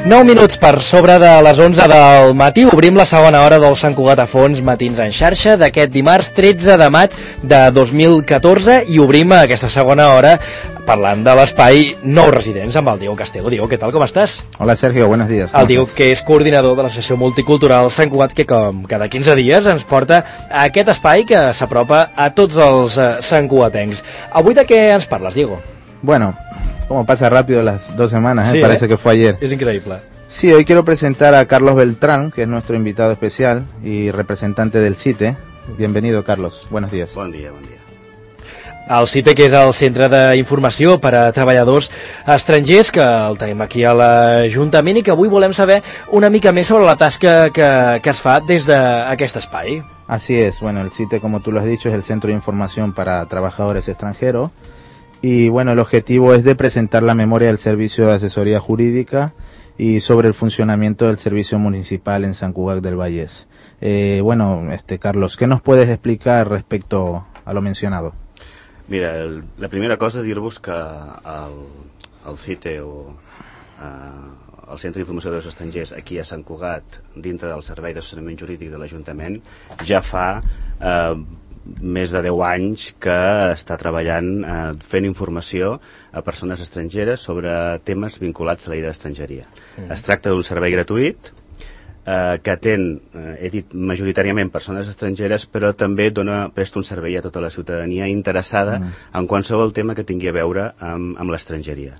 9 minuts per sobre de les 11 del matí. Obrim la segona hora del Sant Cugat a Fons Matins en xarxa d'aquest dimarts 13 de maig de 2014 i obrim aquesta segona hora parlant de l'espai Nou Residents amb el Diego Castelo. Diego, què tal, com estàs? Hola Sergio, buenos días. El Diego, que és coordinador de l'Associació Multicultural Sant Cugat, que com cada 15 dies ens porta a aquest espai que s'apropa a tots els santcugatencs. Avui de què ens parles, Diego? Bueno, como pasa rápido las 2 semanas, sí, parece que fue ayer. Es increíble. Sí, hoy quiero presentar a Carlos Beltrán, que es nuestro invitado especial y representante del CITE. Bienvenido, Carlos. Buenos días. Bon dia, bon dia. El CITE, que és el Centre d'Informació per a Treballadors Estrangers, que el tenim aquí a l'Ajuntament i que avui volem saber una mica més sobre la tasca que es fa des d'aquest espai. Así es, bueno, el CITE, como tú lo has dicho, es el Centro de Información para Trabajadores Extranjeros. Y bueno, el objetivo es de presentar la memoria del Servicio de Asesoría Jurídica y sobre el funcionamiento del Servicio Municipal en Sant Cugat del Vallès. Bueno, Carlos, ¿qué nos puedes explicar respecto a lo mencionado? Mira, la primera cosa dir-vos que el CITE o el Centre d'Informació dels Estrangers aquí a Sant Cugat, dintre del Servei d'Assessorament Jurídic de l'Ajuntament, ja fa més de 10 anys que està treballant fent informació a persones estrangeres sobre temes vinculats a la llei d'estrangeria. Es tracta d'un servei gratuït que atén, he dit, majoritàriament persones estrangeres, però també presta un servei a tota la ciutadania interessada en qualsevol tema que tingui a veure amb l'estrangeria.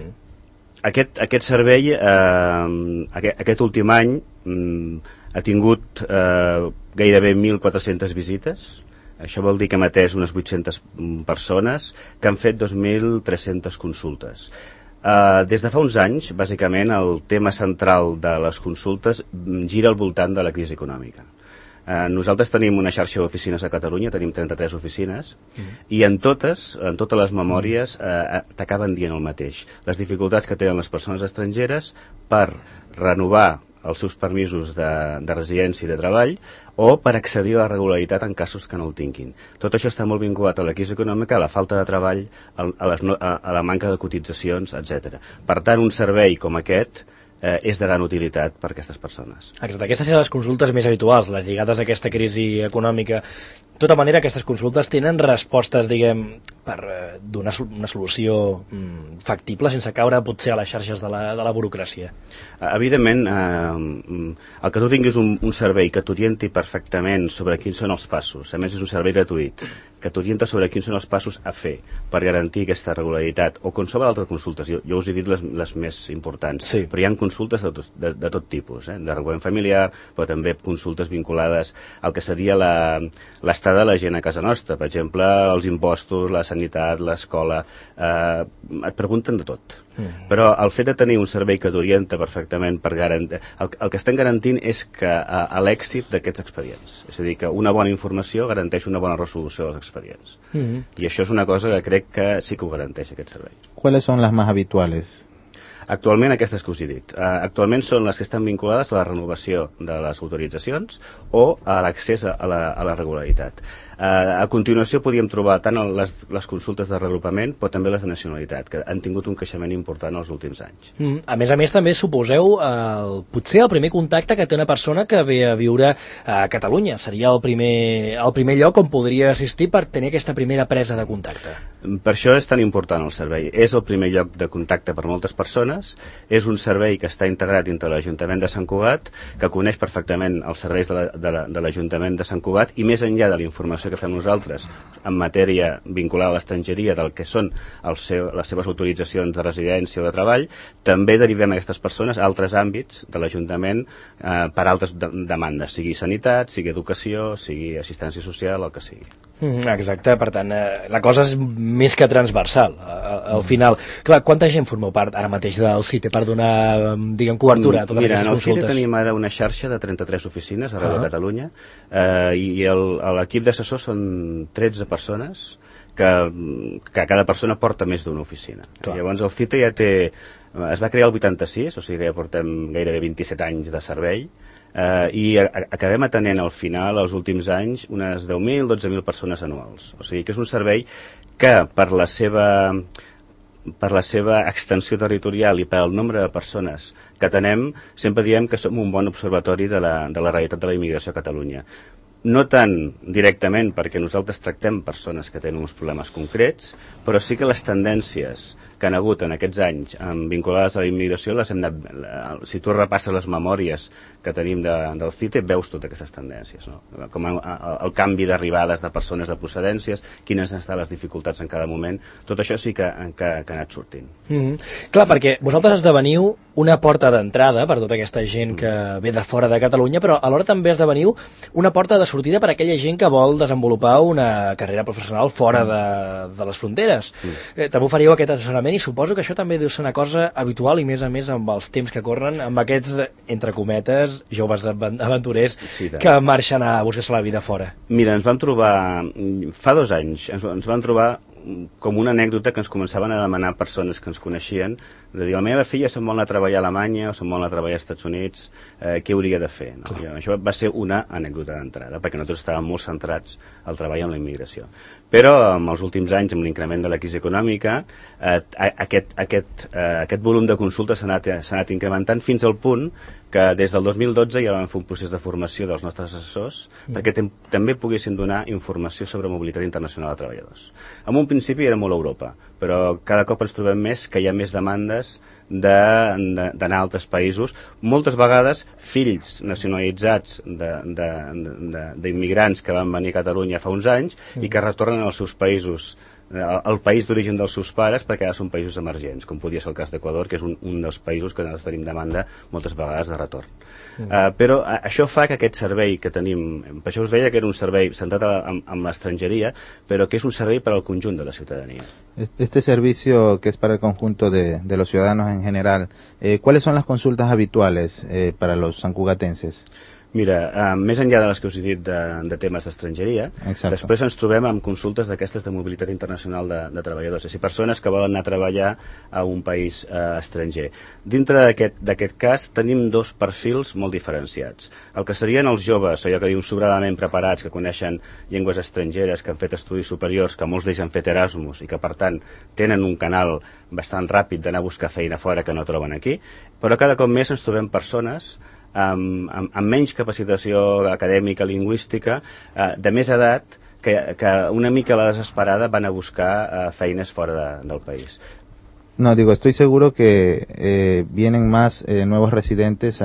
Aquest servei, aquest últim any, ha tingut gairebé 1.400 visites. Això vol dir que hem atès unes 800 persones que han fet 2.300 consultes. Des de fa uns anys, bàsicament, el tema central de les consultes gira al voltant de la crisi econòmica. Nosaltres tenim una xarxa d'oficines a Catalunya, tenim 33 oficines, i en totes les memòries t'acaben dient el mateix. Les dificultats que tenen les persones estrangeres per renovar els seus permisos de residència i de treball o per accedir a la regularitat en casos que no el tinguin. Tot això està molt vinculat a la crisi econòmica, a la falta de treball, a la manca de cotitzacions, etc. Per tant, un servei com aquest és de gran utilitat per a aquestes persones. Exacte, aquestes són les consultes més habituals, les lligades a aquesta crisi econòmica. De tota manera, aquestes consultes tenen respostes, diguem, per donar una solució factible sense caure potser a les xarxes de la burocràcia. Evidentment, el que tu tinguis un servei que t'orienti perfectament sobre quins són els passos, a més és un servei gratuït, que t'orienta sobre quins són els passos a fer per garantir aquesta regularitat, o qualsevol altra consultes, jo us he dit les més importants, sí. Però hi ha consultes de tot tipus, de reglament familiar, però també consultes vinculades al que seria l'estat de la gent a casa nostra, per exemple, els impostos, la sanitat, l'escola, et pregunten de tot. Però el fet de tenir un servei que t'orienta perfectament per garantir... El que estem garantint és que a l'èxit d'aquests expedients. És a dir, que una bona informació garanteix una bona resolució dels expedients. I això és una cosa que crec que sí que ho garanteix aquest servei. ¿Cuáles son las más habituales? Actualment aquestes que us he dit. Actualment són les que estan vinculades a la renovació de les autoritzacions o a l'accés a la regularitat. A continuació podíem trobar tant les consultes de regrupament però també les de nacionalitat, que han tingut un creixement important els últims anys. A més també suposeu potser el primer contacte que té una persona que ve a viure a Catalunya. Seria el primer lloc on podria assistir per tenir aquesta primera presa de contacte. Per això és tan important el servei. És el primer lloc de contacte per moltes persones, és un servei que està integrat dintre l'Ajuntament de Sant Cugat, que coneix perfectament els serveis de l'Ajuntament de Sant Cugat, i més enllà de la informació que fem nosaltres en matèria vinculada a l'estrangeria del que són les seves autoritzacions de residència o de treball, també derivem aquestes persones a altres àmbits de l'Ajuntament per altres demandes, sigui sanitat, sigui educació, sigui assistència social, el que sigui. Exacte, per tant, la cosa és més que transversal, al final. Clar, quanta gent formeu part ara mateix del CITE per donar, diguem, cobertura a totes aquestes consultes? Mira, en el CITE tenim ara una xarxa de 33 oficines arreu de Catalunya, i l'equip d'assessors són 13 persones que cada persona porta més d'una oficina. Llavors el CITE ja es va crear el 86, o sigui que ja portem gairebé 27 anys de servei, i acabem atenent al final, els últims anys, unes 10.000, 12.000 persones anuals. O sigui que és un servei que per la seva per la seva extensió territorial i per el nombre de persones que atenem, sempre diem que som un bon observatori de la realitat de la immigració a Catalunya. No tan directament perquè nosaltres tractem persones que tenen uns problemes concrets, però sí que les tendències que han hagut en aquests anys vinculades a la immigració, si tu repasses les memòries que tenim del CITE, veus totes aquestes tendències, no? Com el canvi d'arribades de persones de procedències, quines han estat les dificultats en cada moment, tot això sí que ha anat sortint. Clar, perquè vosaltres esdeveniu una porta d'entrada per tota aquesta gent que ve de fora de Catalunya, però alhora també esdeveniu una porta de sortida per a aquella gent que vol desenvolupar una carrera professional fora de les fronteres. També oferiu aquest assessorament i suposo que això també deu ser una cosa habitual i més a més amb els temps que corren, amb aquests, entre cometes, joves aventurers que marxen a buscar-se la vida fora. Mira, ens vam trobar, fa 2 anys, ens vam trobar com una anècdota que ens començaven a demanar persones que ens coneixien, de dir, la meva filla se'n vol anar a treballar a Alemanya o se'n vol anar a treballar als Estats Units, què hauria de fer? No? Això va ser una anècdota d'entrada, perquè nosaltres estàvem molt centrats al treball en la immigració. Però en els últims anys, amb l'increment de la crisi econòmica, aquest volum de consultes s'ha anat incrementant fins al punt que des del 2012 ja vam fer un procés de formació dels nostres assessors perquè també poguessin donar informació sobre mobilitat internacional de treballadors. En un principi era molt Europa, però cada cop ens trobem més que hi ha més demandes d'anar a altres països, moltes vegades fills nacionalitzats d'immigrants que van venir a Catalunya fa uns anys i que retornen als seus països, al país d'origen dels seus pares, perquè ara són països emergents, com podria ser el cas d'Equador, que és un dels països que nosaltres tenim demanda moltes vegades de retorn. Però això fa que aquest servei que tenim, per això us deia que era un servei centrat en l'estrangeria, però que és un servei per al conjunt de la ciutadania. Este servicio que es para el conjunto de los ciudadanos en general, ¿cuáles son las consultas habituales para los sancugatenses? Mira, més enllà de les que us he dit de temes d'estrangeria, després ens trobem amb consultes d'aquestes de mobilitat internacional de treballadors, és a dir, persones que volen anar a treballar a un país estranger. Dintre d'aquest cas tenim 2 perfils molt diferenciats. El que serien els joves, allò que diuen sobradament preparats, que coneixen llengües estrangeres, que han fet estudis superiors, que molts d'ells han fet Erasmus i que per tant tenen un canal bastant ràpid d'anar a buscar feina fora que no troben aquí, però cada cop més ens trobem persones amb menys capacitació acadèmica, lingüística, de més edat, que una mica a la desesperada van a buscar feines fora del país. No, digo, estoy seguro que vienen más nuevos residentes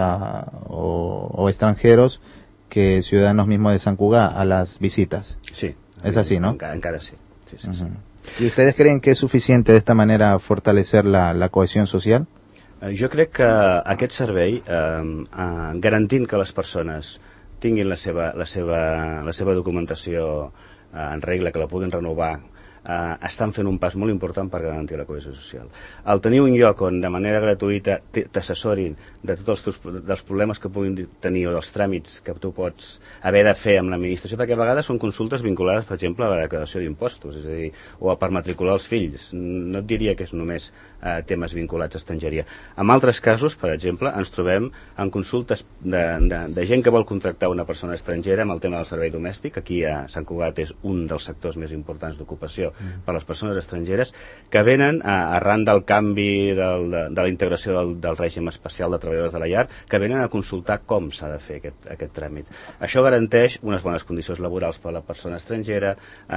o extranjeros que ciudadanos mismos de Sant Cugat a las visitas. Sí. Es así, ¿no? Encara sí. Sí. ¿Y ustedes creen que es suficiente de esta manera fortalecer la cohesión social? Jo crec que aquest servei, garantint que les persones tinguin la seva documentació en regla, que la puguin renovar, estan fent un pas molt important per garantir la cohesió social. Al tenir un lloc on de manera gratuïta t'assessorin de tots dels problemes que puguin tenir o dels tràmits que tu pots haver de fer amb l'administració, perquè a vegades són consultes vinculades, per exemple, a la declaració d'impostos, és a dir, o a per matricular els fills. No et diria que és només temes vinculats a estrangeria. En altres casos, per exemple, ens trobem en consultes de gent que vol contractar una persona estrangera amb el tema del servei domèstic. Aquí a Sant Cugat és un dels sectors més importants d'ocupació per les persones estrangeres, que venen arran del canvi de la integració del règim especial de treballadors de la llar, que venen a consultar com s'ha de fer aquest tràmit. Això garanteix unes bones condicions laborals per a la persona estrangera,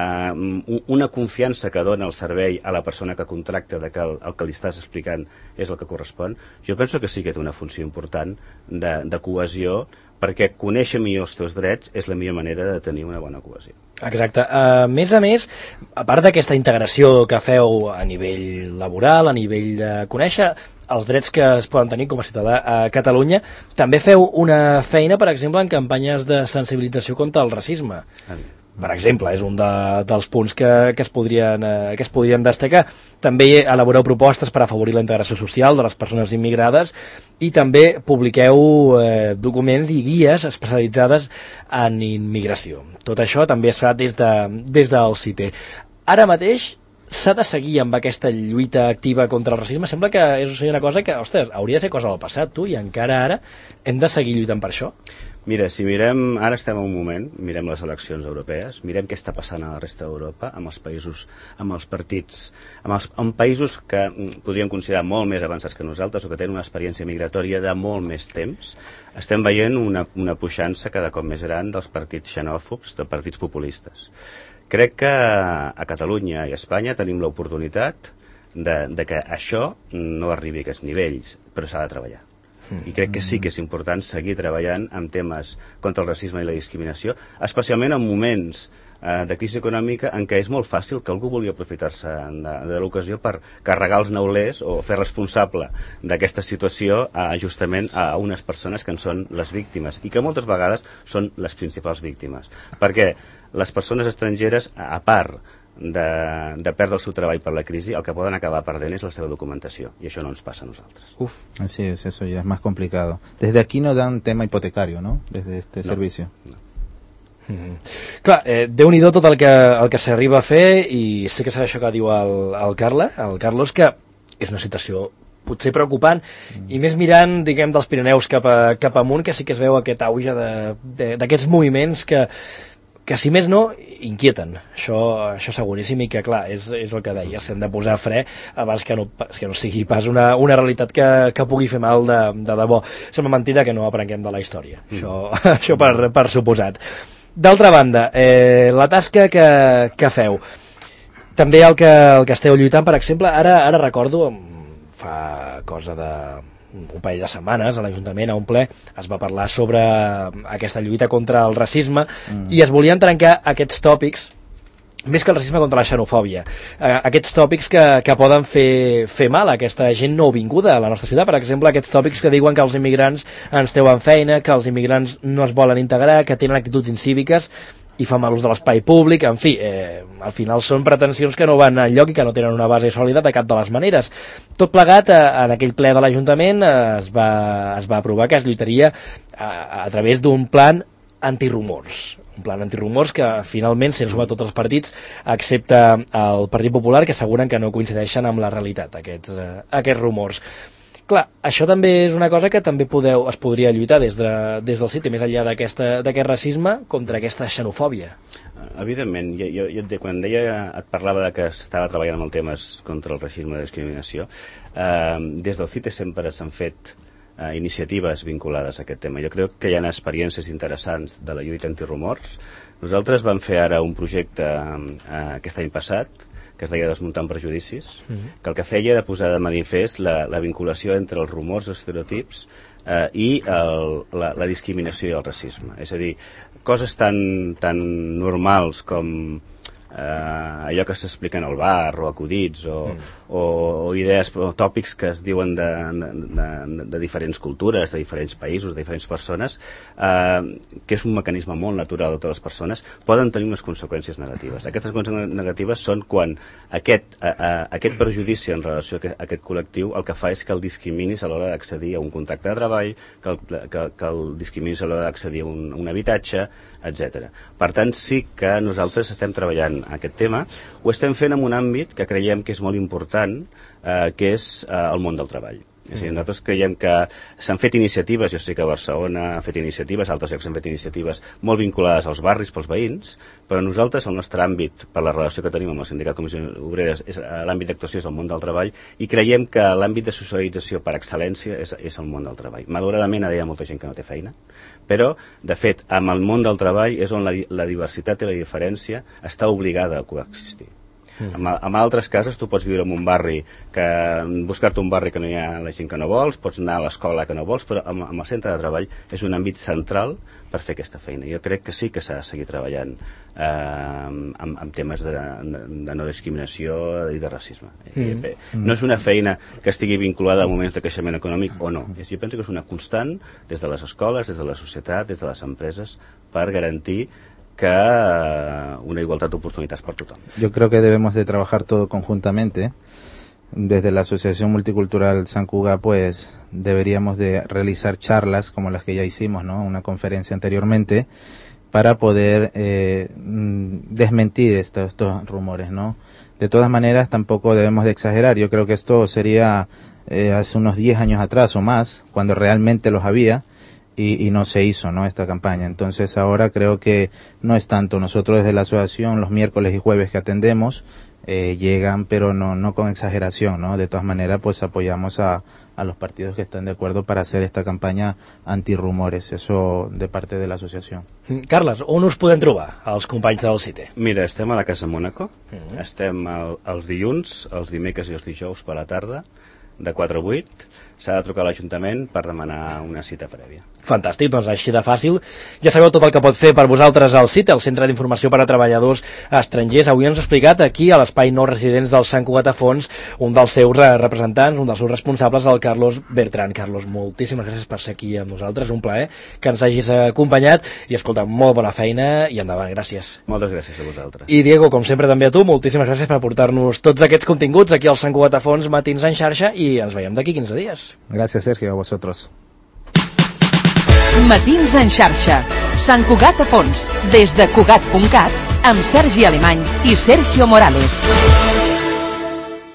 una confiança que dona el servei a la persona que contracta de que el que li estàs explicant és el que correspon. Jo penso que sí que té una funció important de cohesió, perquè conèixer millor els teus drets és la millor manera de tenir una bona cohesió. Exacte. A més, a part d'aquesta integració que feu a nivell laboral, a nivell de conèixer els drets que es poden tenir com a ciutadà a Catalunya, també feu una feina, per exemple, en campanyes de sensibilització contra el racisme. Per exemple, és un dels punts que es podrien destacar. També elaboreu propostes per afavorir la integració social de les persones immigrades i també publiqueu documents i guies especialitzades en immigració. Tot això també es fa des del CITE. Ara mateix s'ha de seguir amb aquesta lluita activa contra el racisme? Sembla que és una cosa que, ostres, hauria de ser cosa del passat, i encara ara hem de seguir lluitant per això? Mira, si mirem, ara estem en un moment, mirem les eleccions europees, mirem què està passant a la resta d'Europa, amb els països, amb els partits, amb països que podríem considerar molt més avançats que nosaltres o que tenen una experiència migratòria de molt més temps, estem veient una puixança cada cop més gran dels partits xenòfobs, de partits populistes. Crec que a Catalunya i a Espanya tenim l'oportunitat de que això no arribi a aquests nivells, però s'ha de treballar. I crec que sí que és important seguir treballant en temes contra el racisme i la discriminació, especialment en moments de crisi econòmica en què és molt fàcil que algú vulgui aprofitar-se de l'ocasió per carregar els neulers o fer responsable d'aquesta situació justament a unes persones que en són les víctimes i que moltes vegades són les principals víctimes. Perquè les persones estrangeres, a part de perdre el seu treball per la crisi, el que poden acabar perdent és la seva documentació, y això no ens passa a nosaltres. Así es, eso ya es más complicado. Desde aquí no dan tema hipotecario, ¿no? Desde este servicio. No. Clar, Déu-n'hi-do tot el que s'arriba a fer, i sé que serà això que diu el Carlos, que és una situació potser preocupant, i més mirant, diguem, dels Pirineus cap amunt, que sí que es veu aquest auge d'aquests moviments que si més no, inquieten. Això seguríssim, i que clar, és el que deies, hem de posar fre abans que no sigui pas una realitat que pugui fer mal de debò. Sembla mentida que no aprenguem de la història, això per suposat. D'altra banda, la tasca que feu, també el que esteu lluitant, per exemple, ara recordo, fa cosa un parell de setmanes a l'Ajuntament, a un ple, es va parlar sobre aquesta lluita contra el racisme, i es volien trencar aquests tòpics, més que el racisme, contra la xenofòbia, aquests tòpics que poden fer mal a aquesta gent nouvinguda a la nostra ciutat. Per exemple, aquests tòpics que diuen que els immigrants ens treuen feina, que els immigrants no es volen integrar, que tenen actituds incíviques i fan mal ús de l'espai públic, en fi, al final són pretensions que no van enlloc i que no tenen una base sòlida de cap de les maneres. Tot plegat, en aquell ple de l'Ajuntament es va aprovar que es lluitaria a través d'un plan antirumors, un plan antirumors que finalment s'hi han sumat tots els partits, excepte el Partit Popular, que asseguren que no coincideixen amb la realitat, aquests rumors. Clar, això també és una cosa que també es podria lluitar des del CITE, més enllà d'aquest racisme, contra aquesta xenofòbia. Evidentment, quan et parlava de que estava treballant amb els temes contra el racisme i la discriminació, des del CITE sempre s'han fet iniciatives vinculades a aquest tema. Jo crec que hi ha experiències interessants de la lluita antirumors. Nosaltres vam fer ara un projecte aquest any passat, que es deia Desmuntant prejudicis, que el que feia era posar de manifest la vinculació entre els rumors, els estereotips i la discriminació i el racisme. És a dir, coses tan normals com allò que s'explica al bar, o acudits, o idees o tòpics que es diuen de diferents cultures, de diferents països, de diferents persones, que és un mecanisme molt natural de totes les persones, poden tenir unes conseqüències negatives. Aquestes conseqüències negatives són quan aquest prejudici en relació a aquest col·lectiu el que fa és que el discriminis a l'hora d'accedir a un contracte de treball, que el discriminis a l'hora d'accedir a un habitatge, etc. Per tant, sí que nosaltres estem treballant aquest tema, ho estem fent en un àmbit que creiem que és molt important, que és el món del treball. És a dir, nosaltres creiem que s'han fet iniciatives, jo sé que a Barcelona han fet iniciatives, altres llocs han fet iniciatives molt vinculades als barris, pels veïns, però nosaltres, el nostre àmbit, per la relació que tenim amb el Sindicat Comissions Obreres, l'àmbit d'actuació és el món del treball, i creiem que l'àmbit de socialització per excel·lència és el món del treball. Malauradament ara hi ha molta gent que no té feina, però, de fet, amb el món del treball és on la diversitat i la diferència està obligada a coexistir. En altres casos tu pots viure en un barri, buscar-te un barri que no hi ha la gent que no vols, pots anar a l'escola que no vols, però amb el centre de treball és un àmbit central per fer aquesta feina. Jo crec que sí que s'ha de seguir treballant amb temes de no discriminació i de racisme. No és una feina que estigui vinculada a moments de creixement econòmic o no. Jo penso que és una constant des de les escoles, des de la societat, des de les empreses, per garantir que una igualdad de oportunidades para todos. Yo creo que debemos de trabajar todo conjuntamente. Desde la Asociación Multicultural Sant Cugat, pues deberíamos de realizar charlas como las que ya hicimos, ¿no? Una conferencia anteriormente para poder desmentir estos rumores, ¿no? De todas maneras, tampoco debemos de exagerar. Yo creo que esto sería hace unos 10 años atrás o más, cuando realmente los había. y no se hizo, ¿no?, esta campaña. Entonces ahora creo que no es tanto. Nosotros desde la asociación los miércoles y jueves que atendemos llegan, pero no con exageración, ¿no? De todas maneras, pues apoyamos a los partidos que están de acuerdo para hacer esta campanya antirumores, eso de parte de l'associació. Carles, on us podem trobar, els companys del CITE? Mira, estem a la Casa Mònaco, estem els dilluns, els dimecres i els dijous per la tarda, de 4 a 8, s'ha de trucar a l'Ajuntament per demanar una cita prèvia. Fantàstic, doncs així de fàcil. Ja sabeu tot el que pot fer per vosaltres el CITE, el Centre d'Informació per a Treballadors Estrangers. Avui ens ha explicat aquí a l'Espai No Residents del Sant Cugat a Fons un dels seus representants, un dels seus responsables, el Carlos Bertran. Carlos, moltíssimes gràcies per ser aquí amb nosaltres, un plaer que ens hagis acompanyat i escolta, molt bona feina i endavant, gràcies. Moltes gràcies a vosaltres. I Diego, com sempre també a tu, moltíssimes gràcies per portar-nos tots aquests continguts aquí al Sant Cugat a Fons, Matins en xarxa, i ens veiem d'aquí 15 dies. Gracias, Sergio, a vosotros. Matins en xarxa. Sant Cugat a Fons. Des de Cugat.cat amb Sergi Alemany i Sergio Morales.